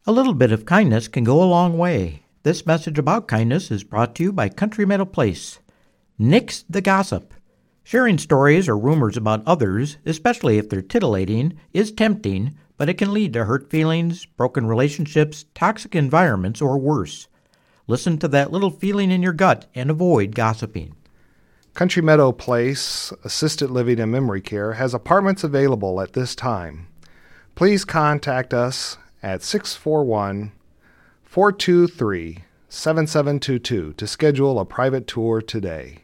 A little bit of kindness can go a long way. This message about kindness is brought to you by Country Meadow Place. Nix the gossip. Sharing stories or rumors about others, especially if they're titillating, is tempting, but it can lead to hurt feelings, broken relationships, toxic environments, or worse. Listen to that little feeling in your gut and avoid gossiping. Country Meadow Place Assisted Living and Memory Care has apartments available at this time. Please contact us at 641-423-7722 to schedule a private tour today.